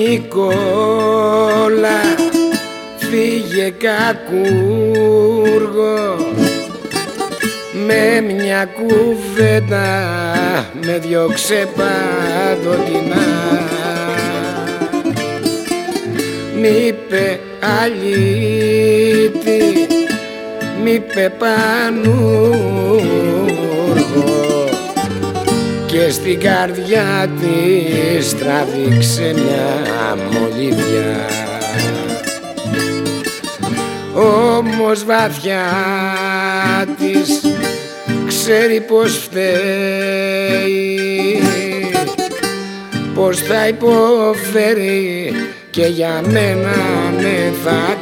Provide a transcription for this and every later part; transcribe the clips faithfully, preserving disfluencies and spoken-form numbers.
Νικόλα, φύγε κακούργο, με μια κουβέντα με διώξε παντοτινά. Μ' είπε αλήτη, μ' είπε πανούργο και στην καρδιά της τράβηξε μια μολύβια. Όμως βαθιά της ξέρει πως φταίει, πως θα υποφέρει και για μένα ναι θα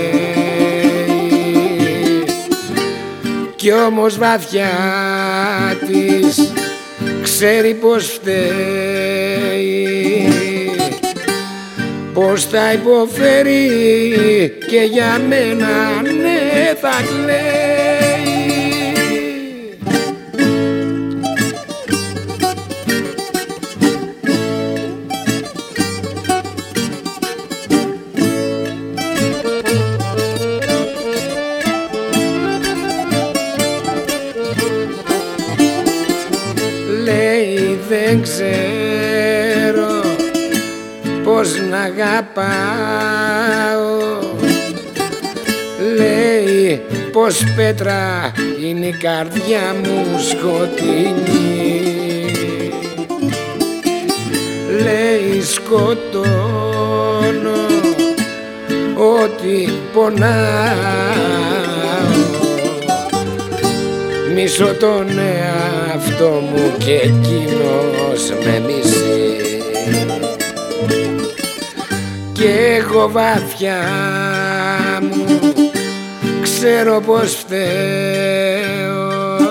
κλαίει. Κι όμως βαθιά της ξέρει πως φταίει, πως θα υποφέρει και για μένα ναι θα κλαίει. Λέει δεν ξέρω πως να αγαπάω, λέει πως πέτρα είναι η καρδιά μου σκοτεινή, λέει σκοτώνω ότι πονάω, μισώ τον εαυτό μου και εκείνος με μισεί. Κι εγώ βαθιά μου ξέρω πως φταίω,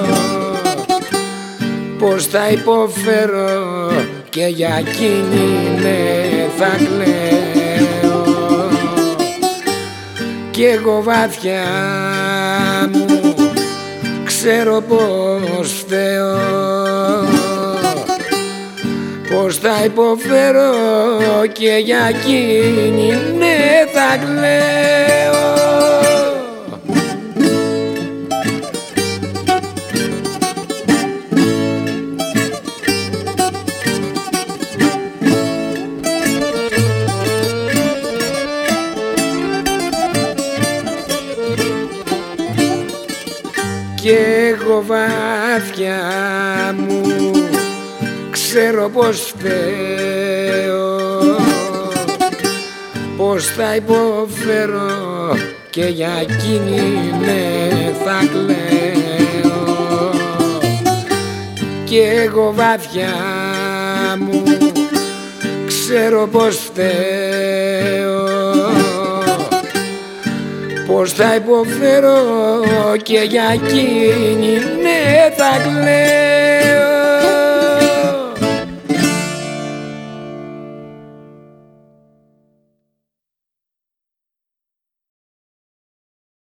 πως θα υποφέρω και για εκείνη ναι θα κλαίω. Κι εγώ βαθιά μου ξέρω πως φταίω, πως θα υποφέρω και για εκείνη ναι θα κλαίω. Κι εγώ βαθιά μου ξέρω πως φταίω, πως θα υποφέρω και για εκείνη ναι θα κλαίω. Κι εγώ βαθιά μου ξέρω πως φταίω, πως θα υποφέρω και για εκείνη ναι θα κλαίω.